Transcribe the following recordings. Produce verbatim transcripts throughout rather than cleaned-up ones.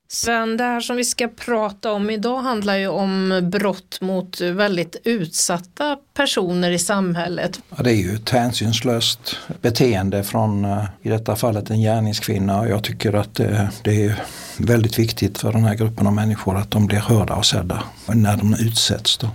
Sven, det här som vi ska prata om idag handlar ju om brott mot väldigt utsatta personer i samhället. Ja, det är ju ett hänsynslöst beteende från, i detta fallet, en gärningskvinna. Och jag tycker att det, det är väldigt viktigt för den här gruppen av människor att de blir hörda och sedda när de utsätts då.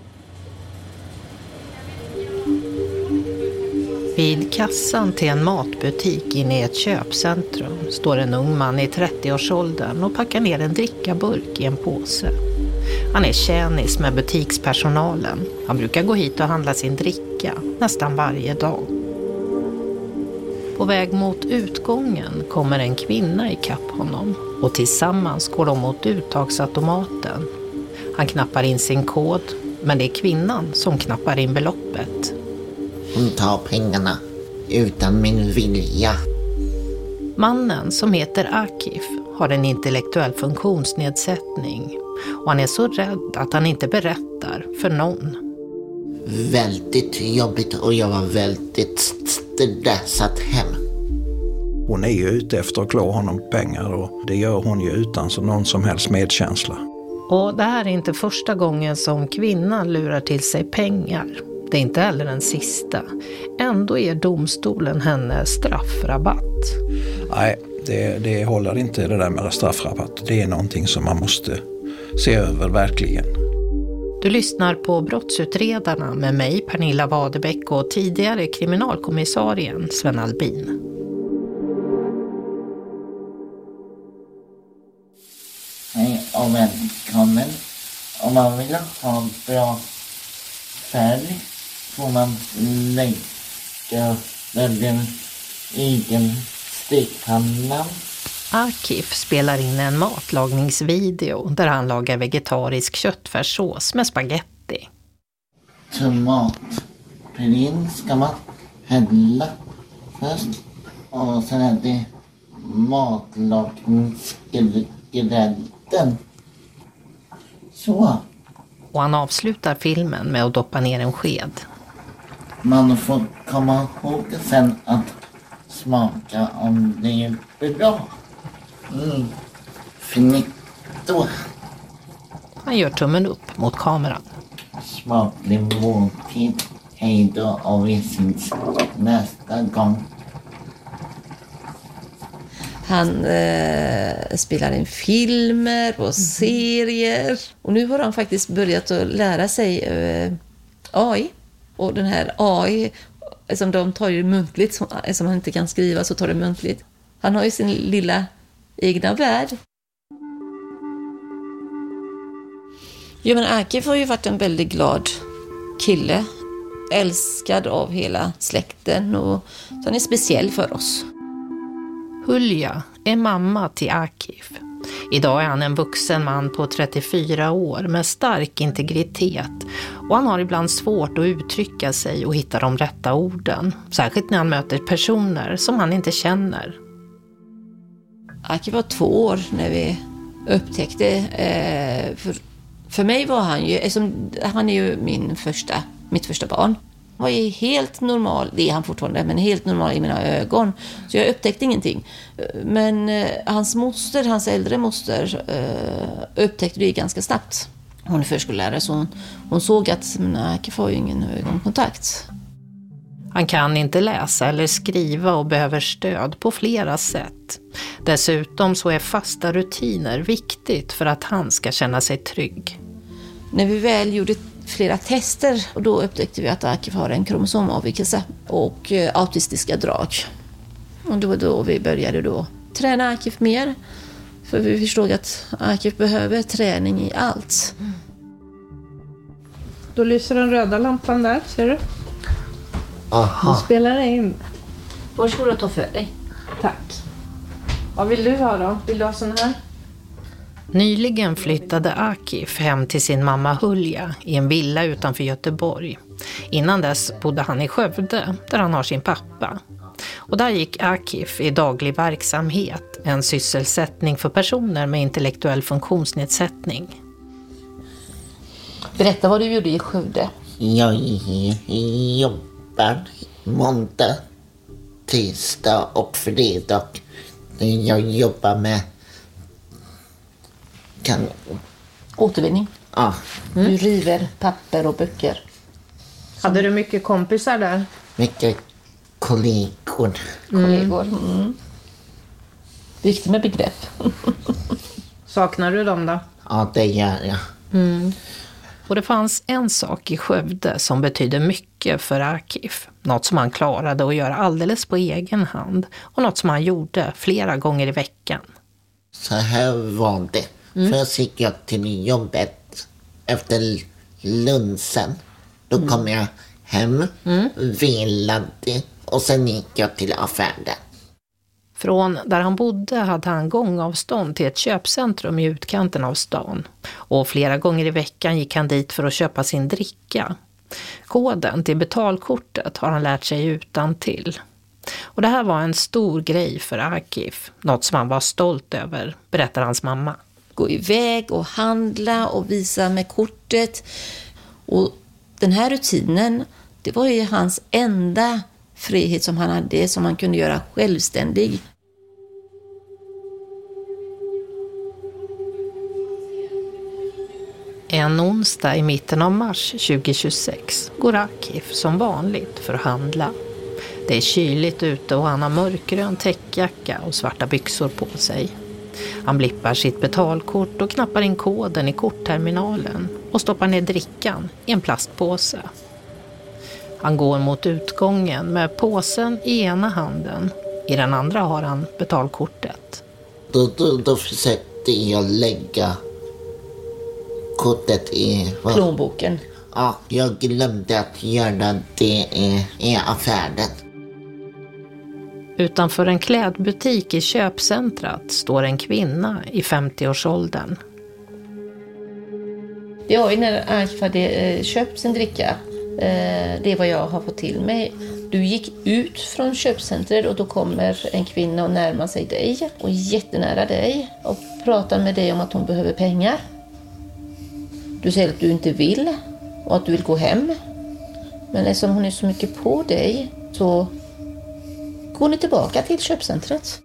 Vid kassan till en matbutik inne i ett köpcentrum står en ung man i trettioårsåldern och packar ner en drickaburk i en påse. Han är tjänis med butikspersonalen. Han brukar gå hit och handla sin dricka nästan varje dag. På väg mot utgången kommer en kvinna i kapp honom och tillsammans går de mot uttagsautomaten. Han knappar in sin kod, men det är kvinnan som knappar in beloppet. Hon tar pengarna utan min vilja. Mannen, som heter Akif, har en intellektuell funktionsnedsättning och han är så rädd att han inte berättar för någon. Väldigt jobbigt och jag var väldigt stressat hem. Hon är ju ute efter att klå honom pengar och det gör hon ju utan så någon som helst medkänsla. Och det här är inte första gången som kvinnan lurar till sig pengar. Det är inte heller den sista. Ändå är domstolen henne straffrabatt. Nej, det, det håller inte det där med straffrabatt. Det är någonting som man måste se över verkligen. Du lyssnar på Brottsutredarna med mig, Pernilla Wadebeck, och tidigare kriminalkommissarien Sven Albin. Hej och välkommen. Om man vill ha bra färg får man lägga den egen stekpannan. Akif spelar in en matlagningsvideo där han lagar vegetarisk köttfärssås med spaghetti. Tomatpurén ska man hälla först och sen är det matlagningsgrädden. Så. Och han avslutar filmen med att doppa ner en sked. Man får komma ihåg sen att smaka om det är bra. Mm. Finito. Han gör tummen upp mot kameran. Smaklig måltid. Hej då och vi syns nästa gång. Han eh, spelar in filmer och serier. Och nu har han faktiskt börjat att lära sig eh, A I. Och den här A I, som de tar ju muntligt, som, som han inte kan skriva så tar det muntligt. Han har ju sin lilla egna värld. Jo, men Akif har ju varit en väldigt glad kille. Älskad av hela släkten och så han är speciell för oss. Hulja är mamma till Akif. Idag är han en vuxen man på trettiofyra år med stark integritet och han har ibland svårt att uttrycka sig och hitta de rätta orden. Särskilt när han möter personer som han inte känner. Akif var två år när vi upptäckte. Eh, för, för mig var han ju, eftersom han är ju min första, mitt första barn. Han var ju helt normal, det är han fortfarande, men helt normal i mina ögon. Så jag upptäckte ingenting. Men eh, hans moster, hans äldre moster, eh, upptäckte det ganska snabbt. Hon är förskollärare så hon, hon såg att Akif har ju ingen ögonkontakt. Han kan inte läsa eller skriva och behöver stöd på flera sätt. Dessutom så är fasta rutiner viktigt för att han ska känna sig trygg. När vi väl gjorde flera tester och då upptäckte vi att Akif har en kromosomavvikelse och eh, autistiska drag. Och då då vi började då träna Akif mer. För vi förstod att Akif behöver träning i allt. Då lyser den röda lampan där, ser du? Aha. Du spelar in. Varsågod att ta för dig. Tack. Vad vill du ha då? Vill du ha sån här? Nyligen flyttade Akif hem till sin mamma Hulja i en villa utanför Göteborg. Innan dess bodde han i Skövde där han har sin pappa. Och där gick Akif i daglig verksamhet, en sysselsättning för personer med intellektuell funktionsnedsättning. Berätta vad du gjorde i Skövde. Jag jobbar måndag, tisdag och fredag. Jag jobbar med kan... Återvinning. Ja. Mm. Du river papper och böcker. Hade du mycket kompisar där? Mycket kollegor. Mm. Kollegor. Mm. Viktigt med begrepp. Saknar du dem då? Ja, det gör jag. Mm. Och det fanns en sak i Skövde som betydde mycket för Akif. Något som han klarade att göra alldeles på egen hand. Och något som han gjorde flera gånger i veckan. Så här var det. Mm. Först gick jag till jobbet efter lunchen. Då mm. kom jag hem, mm. vilade och sen gick jag till affären. Från där han bodde hade han gångavstånd till ett köpcentrum i utkanten av stan. Och flera gånger i veckan gick han dit för att köpa sin dricka. Koden till betalkortet har han lärt sig utan till. Och det här var en stor grej för Akif. Något som han var stolt över, berättar hans mamma. Gå iväg och handla och visa med kortet. Och den här rutinen, det var ju hans enda frihet som han hade, som han kunde göra självständig. En onsdag i mitten av mars tjugohundratjugosex går Akif som vanligt för att handla. Det är kyligt ute och han har mörkgrön täckjacka och svarta byxor på sig. Han blippar sitt betalkort och knappar in koden i kortterminalen och stoppar ner drickan i en plastpåse. Han går mot utgången med påsen i ena handen. I den andra har han betalkortet. Då, då, då försökte jag lägga kortet i... plånboken. Ja, jag glömde att göra det i, i affären. Utanför en klädbutik i köpcentrat står en kvinna i femtioårsåldern. Det var ju när Akif hade köpt sin dricka. Det är vad jag har fått till mig. Du gick ut från köpcentret och då kommer en kvinna och närmar sig dig och jättenära dig och pratar med dig om att hon behöver pengar. Du säger att du inte vill och att du vill gå hem. Men eftersom hon är så mycket på dig så går ni tillbaka till köpcentret.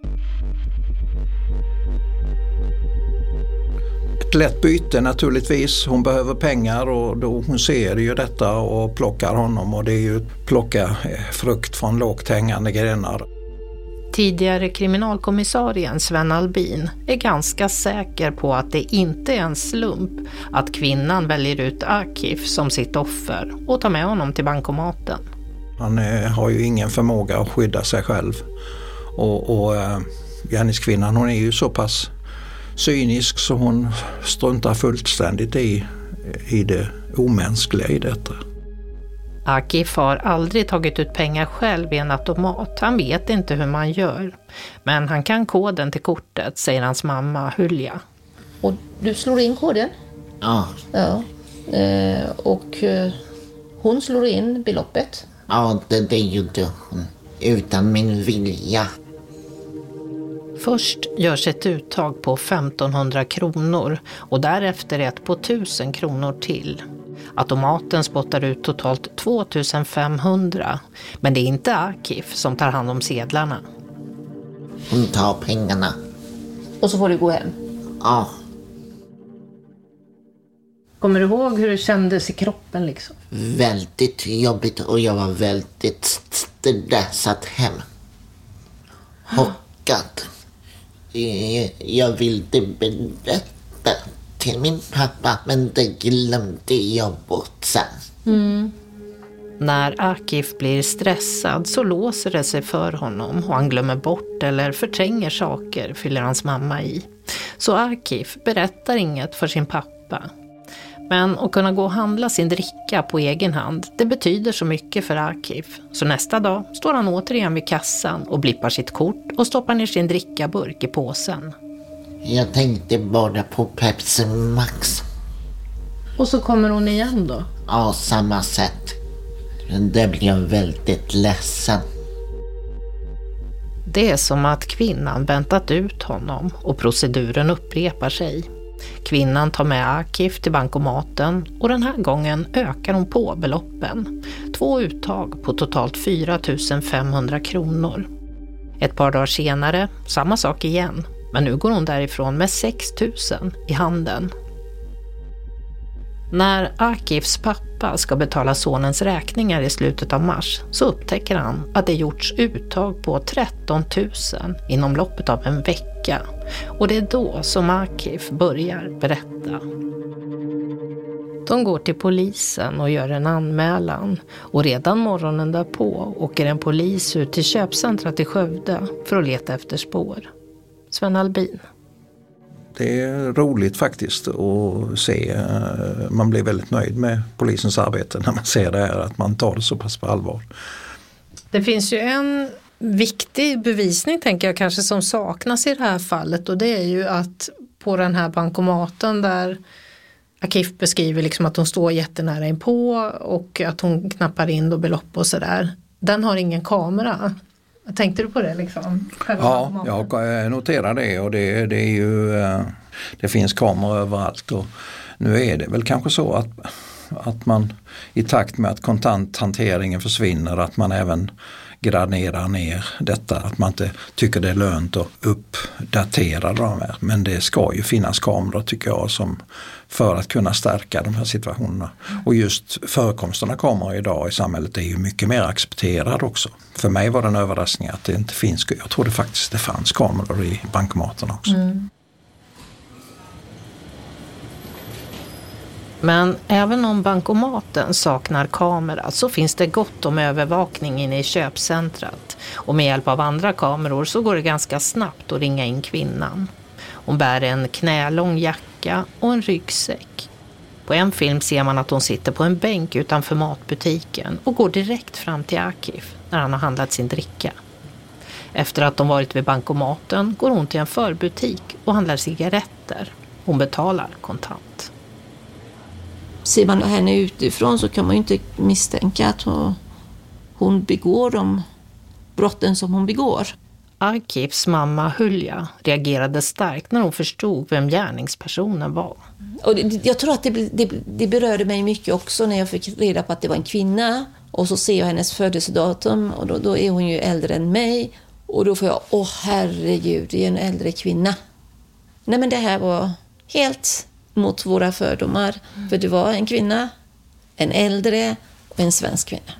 Ett lätt byte naturligtvis. Hon behöver pengar och då hon ser ju detta och plockar honom. Och det är ju att plocka frukt från lågt hängande grenar. Tidigare kriminalkommissarien Sven Albin är ganska säker på att det inte är en slump att kvinnan väljer ut Akif som sitt offer och tar med honom till bankomaten. Han eh, har ju ingen förmåga att skydda sig själv. Och, och eh, gärningskvinnan, hon är ju så pass cynisk så hon struntar fullständigt i, i det omänskliga i detta. Akif har aldrig tagit ut pengar själv i en automat. Han vet inte hur man gör. Men han kan koden till kortet, säger hans mamma Hulja. Och du slår in koden? Ja. Ja. Eh, och eh, hon slår in beloppet? Ja, det, det gjorde hon. Utan min vilja. Först görs ett uttag på femtonhundra kronor och därefter ett på tusen kronor till. Automaten spottar ut totalt tvåtusen femhundra, men det är inte Akif som tar hand om sedlarna. Hon tar pengarna. Och så får du gå hem? Ja. Kommer du ihåg hur det kändes i kroppen liksom? Väldigt jobbigt och jag var väldigt stressad hem. Chockad. Jag ville berätta till min pappa, men det glömde jag bort sen. Mm. När Akif blir stressad så låser det sig för honom och han glömmer bort eller förtränger saker, fyller hans mamma i. Så Akif berättar inget för sin pappa. Men att kunna gå och handla sin dricka på egen hand, det betyder så mycket för Akif. Så nästa dag står han återigen vid kassan och blippar sitt kort och stoppar ner sin drickaburk i påsen. Jag tänkte bara på Pepsi Max. Och så kommer hon igen då? Ja, samma sätt. Det blev väldigt ledsen. Det är som att kvinnan väntat ut honom och proceduren upprepar sig. Kvinnan tar med Akif till bankomaten och den här gången ökar hon på beloppen. Två uttag på totalt fyra tusen femhundra kronor. Ett par dagar senare, samma sak igen. Men nu går hon därifrån med sex tusen i handen. När Akifs pappa ska betala sonens räkningar i slutet av mars så upptäcker han att det gjorts uttag på tretton tusen inom loppet av en vecka. Och det är då som Akif börjar berätta. De går till polisen och gör en anmälan. Och redan morgonen därpå åker en polis ut till köpcentrat i Skövde för att leta efter spår. Sven Albin. Det är roligt faktiskt att se. Man blir väldigt nöjd med polisens arbete när man ser det här, att man tar det så pass på allvar. Det finns ju en viktig bevisning, tänker jag, kanske som saknas i det här fallet, och det är ju att på den här bankomaten där Akif beskriver liksom att hon står jättenära inpå och att hon knappar in då belopp och sådär. Den har ingen kamera. Tänkte du på det liksom? Ja, jag noterar det, och det, det är ju det finns kameror överallt, och nu är det väl kanske så att, att man i takt med att kontanthanteringen försvinner, att man även graderar ner detta, att man inte tycker det är lönt att uppdatera de här. Men det ska ju finnas kameror, tycker jag, som för att kunna stärka de här situationerna. Och just förekomsten av kameror idag i samhället är ju mycket mer accepterad också. För mig var det en överraskning att det inte finns. Jag trodde faktiskt det fanns kameror i bankomaten också. Mm. Men även om bankomaten saknar kamera så finns det gott om övervakning inne i köpcentrat. Och med hjälp av andra kameror så går det ganska snabbt att ringa in kvinnan. Hon bär en knälång jacka och en ryggsäck. På en film ser man att hon sitter på en bänk utanför matbutiken och går direkt fram till Akif när han har handlat sin dricka. Efter att de varit vid bankomaten går hon till en förbutik och handlar cigaretter. Hon betalar kontant. Ser man henne utifrån så kan man ju inte misstänka att hon begår de brotten som hon begår. Akifs mamma Hulja reagerade starkt när hon förstod vem gärningspersonen var. Och det, jag tror att det, det, det berörde mig mycket också när jag fick reda på att det var en kvinna. Och så ser jag hennes födelsedatum, och då, då är hon ju äldre än mig. Och då får jag, åh herregud, det är en äldre kvinna. Nej, men det här var helt mot våra fördomar. Mm. För det var en kvinna, en äldre och en svensk kvinna.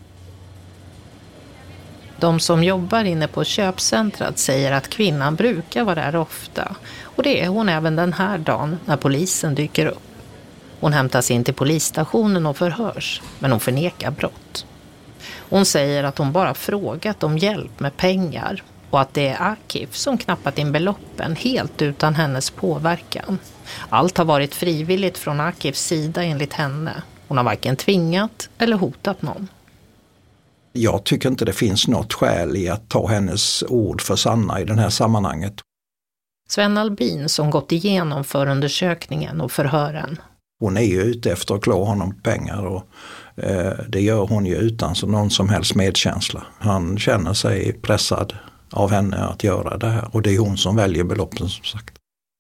De som jobbar inne på köpcentrat säger att kvinnan brukar vara där ofta. Och det är hon även den här dagen när polisen dyker upp. Hon hämtas in till polisstationen och förhörs, men hon förnekar brott. Hon säger att hon bara frågat om hjälp med pengar och att det är Akif som knappat in beloppen helt utan hennes påverkan. Allt har varit frivilligt från Akifs sida enligt henne. Hon har varken tvingat eller hotat någon. Jag tycker inte det finns något skäl i att ta hennes ord för sanna i den här sammanhanget. Sven Albin som gått igenom förundersökningen och förhören. Hon är ju ute efter att klå honom pengar, och eh, det gör hon ju utan så någon som helst medkänsla. Han känner sig pressad av henne att göra det här, och det är hon som väljer beloppen, som sagt.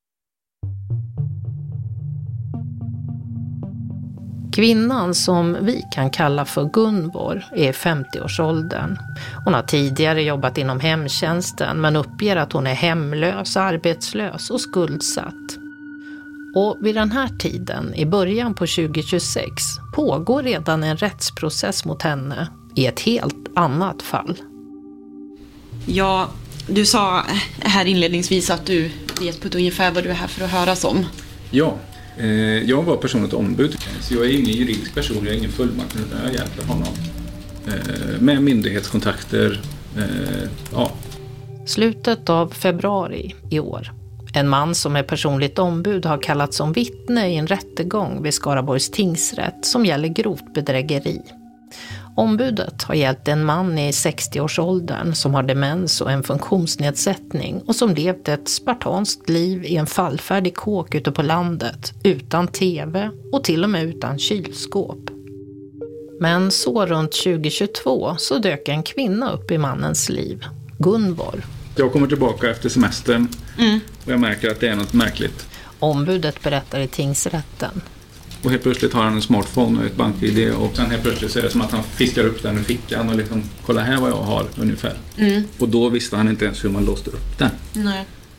Kvinnan som vi kan kalla för Gunvor är femtioårsåldern. Hon har tidigare jobbat inom hemtjänsten men uppger att hon är hemlös, arbetslös och skuldsatt. Och vid den här tiden, i början på tjugohundratjugosex, pågår redan en rättsprocess mot henne i ett helt annat fall. Ja, du sa här inledningsvis att du vet på ett ungefär vad du är här för att höras om. Ja. Jag var personligt ombud, så jag är ingen juridisk person, jag är ingen fullmakt, utan jag hjälper honom med myndighetskontakter. Ja. Slutet av februari i år. En man som är personligt ombud har kallats som vittne i en rättegång vid Skaraborgs tingsrätt som gäller grovt bedrägeri. Ombudet har hjälpt en man i sextioårsåldern som har demens och en funktionsnedsättning och som levt ett spartanskt liv i en fallfärdig kåk ute på landet utan tv och till och med utan kylskåp. Men så runt tjugohundratjugotvå så dök en kvinna upp i mannens liv, Gunvor. Jag kommer tillbaka efter semestern mm. och jag märker att det är något märkligt. Ombudet berättar i tingsrätten. Och helt plötsligt har han en smartphone och ett bank-I D, och sen helt plötsligt så är det som att han fiskar upp den ur fickan och liksom, kolla här vad jag har ungefär. Mm. Och då visste han inte ens hur man låste upp den. Nej.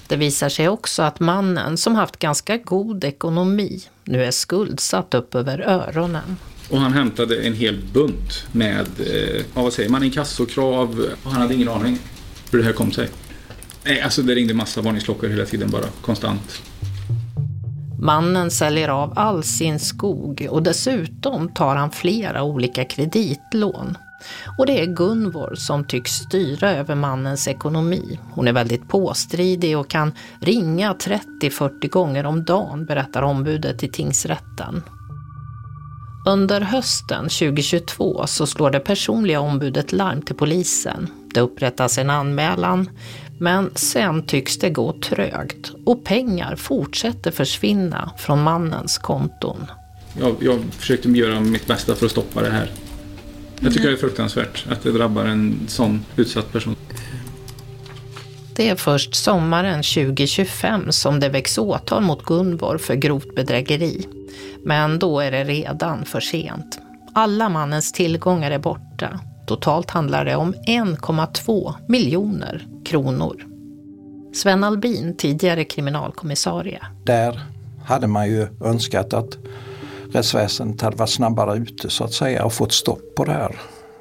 Det visar sig också att mannen, som haft ganska god ekonomi, nu är skuldsatt upp över öronen. Och han hämtade en hel bunt med, eh, vad säger man, inkassokrav. Och han hade ingen aning hur det här kom sig. Nej, alltså det ringde massa varningsklockor hela tiden bara, konstant. Mannen säljer av all sin skog och dessutom tar han flera olika kreditlån. Och det är Gunvor som tycks styra över mannens ekonomi. Hon är väldigt påstridig och kan ringa trettio till fyrtio gånger om dagen, berättar ombudet i tingsrätten. Under hösten tjugohundratjugotvå så slår det personliga ombudet larm till polisen. Det upprättas en anmälan, men sen tycks det gå trögt och pengar fortsätter försvinna från mannens konton. Jag, jag försökte göra mitt bästa för att stoppa det här. Jag tycker mm. det är fruktansvärt att det drabbar en sån utsatt person. Det är först sommaren tjugohundratjugofem som det väcks åtal mot Gunvor för grovt bedrägeri. Men då är det redan för sent. Alla mannens tillgångar är borta. Totalt handlar det om en komma två miljoner kronor. Sven Albin, tidigare kriminalkommissarie. Där hade man ju önskat att rättsväsendet hade varit snabbare ute så att säga och fått stopp på det här.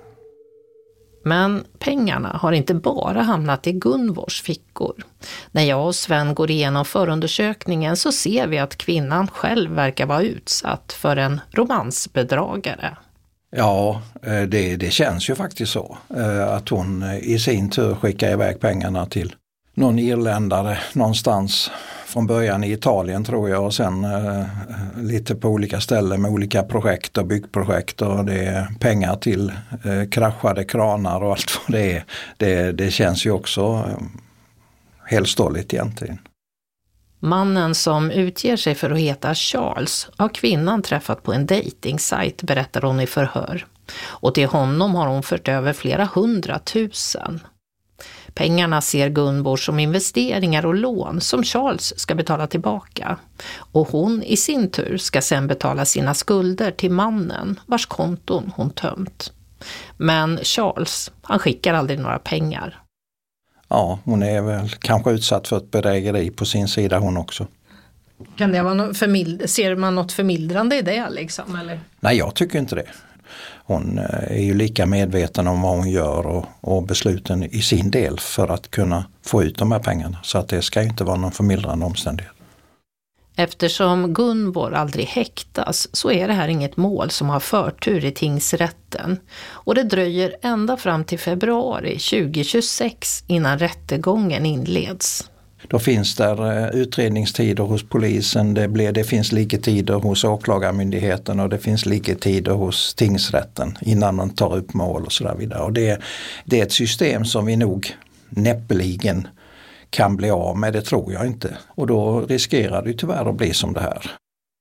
Men pengarna har inte bara hamnat i Gunvors fickor. När jag och Sven går igenom förundersökningen så ser vi att kvinnan själv verkar vara utsatt för en romansbedragare. Ja, det, det känns ju faktiskt så. Att hon i sin tur skickar iväg pengarna till någon irländare någonstans. Från början i Italien tror jag och sen eh, lite på olika ställen med olika projekt och byggprojekt och det är pengar till eh, kraschade kranar och allt vad det är. Det, det känns ju också eh, helt ståligt egentligen. Mannen som utger sig för att heta Charles har kvinnan träffat på en datingsajt, berättar hon i förhör. Och till honom har hon fört över flera hundratusen. Pengarna ser Gunvor som investeringar och lån som Charles ska betala tillbaka. Och hon i sin tur ska sedan betala sina skulder till mannen vars konton hon tömt. Men Charles, han skickar aldrig några pengar. Ja, hon är väl kanske utsatt för ett bedrägeri på sin sida hon också. Kan det vara något förmild- ser man något förmildrande i det liksom, eller? Nej, jag tycker inte det. Hon är ju lika medveten om vad hon gör och, och besluten i sin del för att kunna få ut de här pengarna. Så att det ska ju inte vara någon förmildrande omständighet. Eftersom Gunvor aldrig häktas så är det här inget mål som har förtur i tingsrätten. Och det dröjer ända fram till februari tjugohundratjugosex innan rättegången inleds. Då finns där utredningstider hos polisen, det, blir, det finns ligetider hos åklagarmyndigheten och det finns ligetider hos tingsrätten innan man tar upp mål och sådär vidare. Och det, det är ett system som vi nog näppeligen kan bli av med, det tror jag inte. Och då riskerar det tyvärr att bli som det här.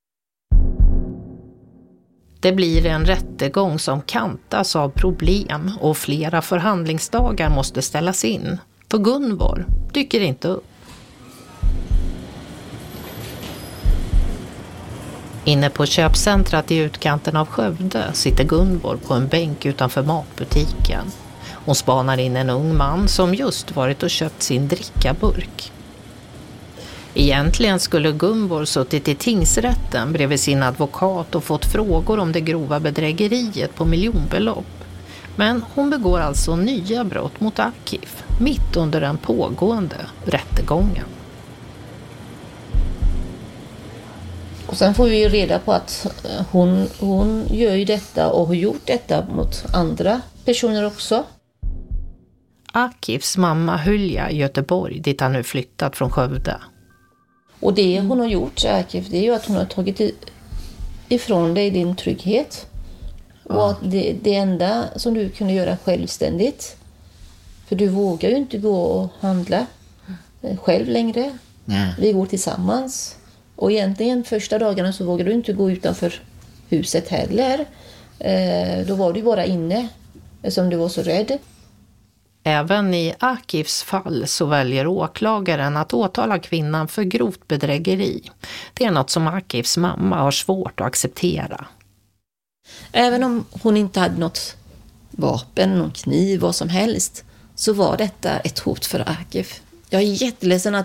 Det blir en rättegång som kantas av problem och flera förhandlingsdagar måste ställas in. För Gunvor dyker inte upp. Inne på köpcentrat i utkanten av Skövde sitter Gunvor på en bänk utanför matbutiken. Hon spanar in en ung man som just varit och köpt sin drickaburk. Egentligen skulle Gunvor suttit i tingsrätten bredvid sin advokat och fått frågor om det grova bedrägeriet på miljonbelopp. Men hon begår alltså nya brott mot Akif mitt under den pågående rättegången. Och sen får vi ju reda på att hon, hon gör ju detta och har gjort detta mot andra personer också. Akifs mamma Hulja i Göteborg, dit han nu flyttat från Skövde. Och det hon har gjort, Akif, det är ju att hon har tagit ifrån dig din trygghet. Ja. Och att det, det enda som du kunde göra självständigt. För du vågar ju inte gå och handla själv längre. Nej. Vi går tillsammans. Och egentligen första dagarna så vågade du inte gå utanför huset heller. Eh, då var du bara inne som du var så rädd. Även i Akifs fall så väljer åklagaren att åtala kvinnan för grovt bedrägeri. Det är något som Akifs mamma har svårt att acceptera. Även om hon inte hade något vapen, någon kniv, vad som helst, så var detta ett hot för Akif. Jag är jätteledsen att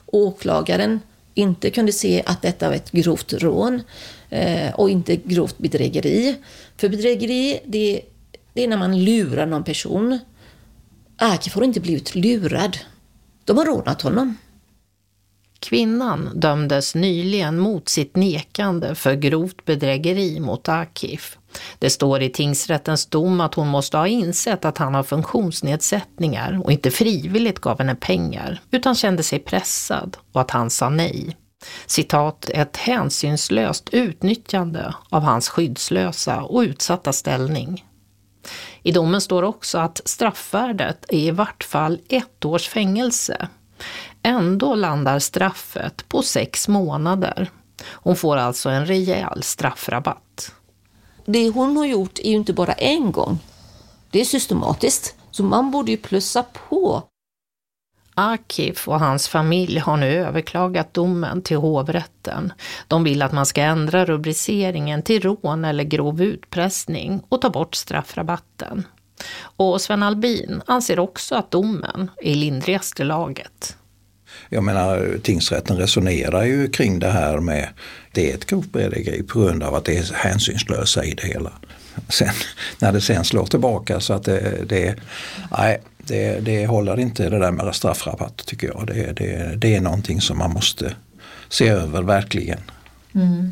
åklagaren inte kunde se att detta var ett grovt rån eh, och inte grovt bedrägeri. För bedrägeri, det, det är när man lurar någon person. Akif får inte blivit lurad. De har rånat honom. Kvinnan dömdes nyligen mot sitt nekande för grovt bedrägeri mot Akif. Det står i tingsrättens dom att hon måste ha insett att han har funktionsnedsättningar och inte frivilligt gav henne pengar utan kände sig pressad och att han sa nej. Citat, ett hänsynslöst utnyttjande av hans skyddslösa och utsatta ställning. I domen står också att straffvärdet är i vart fall ett års fängelse. Ändå landar straffet på sex månader. Hon får alltså en rejäl straffrabatt. Det hon har gjort är ju inte bara en gång. Det är systematiskt. Så man borde ju plussa på. Akif och hans familj har nu överklagat domen till hovrätten. De vill att man ska ändra rubriceringen till rån eller grov utpressning och ta bort straffrabatten. Och Sven Albin anser också att domen är lindrigaste laget. Jag menar, tingsrätten resonerar ju kring det här med det är ett grovt bedrägeri på grund av att det är hänsynslösa i det hela. Sen, när det sen slår tillbaka så att det, det, nej, det, det håller inte det där med straffrabatt tycker jag. Det, det, det är någonting som man måste se över verkligen. Mm.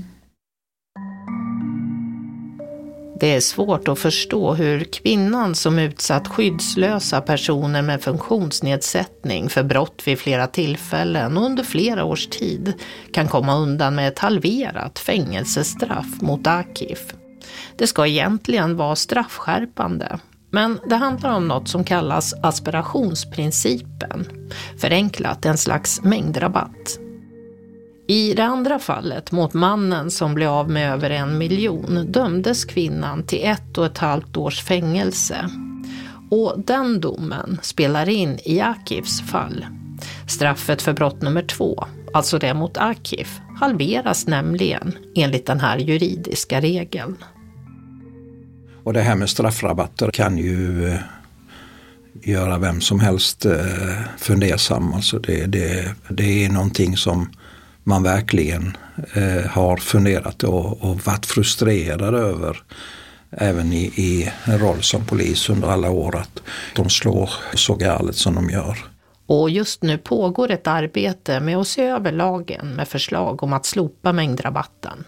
Det är svårt att förstå hur kvinnan som utsatt skyddslösa personer med funktionsnedsättning för brott vid flera tillfällen och under flera års tid kan komma undan med ett halverat fängelsestraff mot Akif. Det ska egentligen vara straffskärpande, men det handlar om något som kallas aspirationsprincipen, förenklat en slags mängdrabatt. I det andra fallet mot mannen som blev av med över en miljon dömdes kvinnan till ett och ett halvt års fängelse. Och den domen spelar in i Akifs fall. Straffet för brott nummer två, alltså det mot Akif, halveras nämligen enligt den här juridiska regeln. Och det här med straffrabatter kan ju eh, göra vem som helst eh, fundersam. Alltså det, det, det är någonting som man verkligen eh, har funderat och, och varit frustrerad över även i, i en roll som polis under alla år att de slår så galet som de gör. Och just nu pågår ett arbete med att se över lagen med förslag om att slopa mängdrabatten.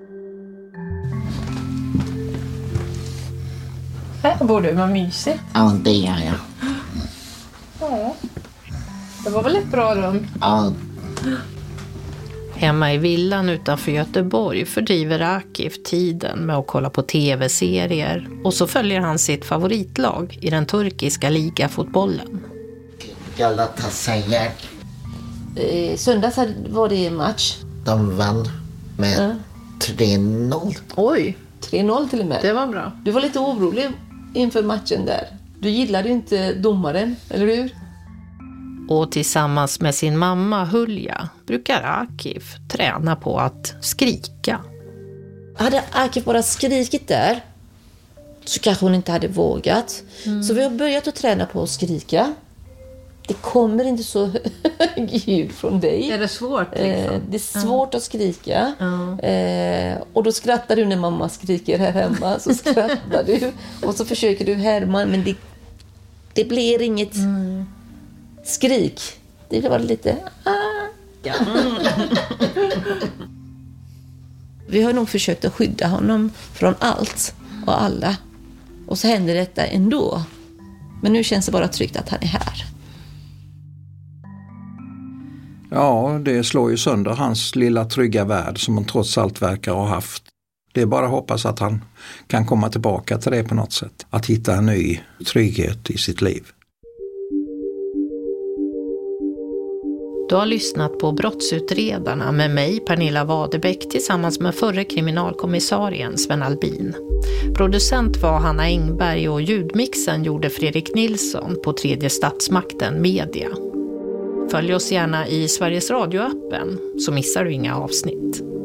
Här bor du, vad mysigt. Ja, det gör jag. Ja, det var väl ett bra rum. Ja. Hemma i villan utanför Göteborg fördriver Akif tiden med att kolla på tv-serier och så följer han sitt favoritlag i den turkiska ligafotbollen. Galatasaray. I söndags var det en match. De vann med mm. tre noll. Oj, tre noll till och med. Det var bra. Du var lite orolig inför matchen där. Du gillade inte domaren, eller hur? Och tillsammans med sin mamma Hulja brukar Akif träna på att skrika. Hade Akif bara skrikit där så kanske hon inte hade vågat. Mm. Så vi har börjat att träna på att skrika. Det kommer inte så ljud från dig. Är det svårt? Liksom? Eh, det är svårt mm. att skrika. Mm. Eh, och då skrattar du när mamma skriker här hemma. Så skrattar du. Och så försöker du härma. Men det, det blir inget mm. skrik. Det var lite... Ah. Ja. Mm. Vi har nog försökt att skydda honom från allt och alla. Och så händer detta ändå. Men nu känns det bara tryggt att han är här. Ja, det slår ju sönder hans lilla trygga värld som han trots allt verkar ha haft. Det är bara att hoppas att han kan komma tillbaka till det på något sätt. Att hitta en ny trygghet i sitt liv. Du har lyssnat på Brottsutredarna med mig, Pernilla Wadebäck, tillsammans med förre kriminalkommissarien Sven Albin. Producent var Hanna Engberg och ljudmixen gjorde Fredrik Nilsson på Tredje Statsmakten Media. Följ oss gärna i Sveriges Radio-appen så missar du inga avsnitt.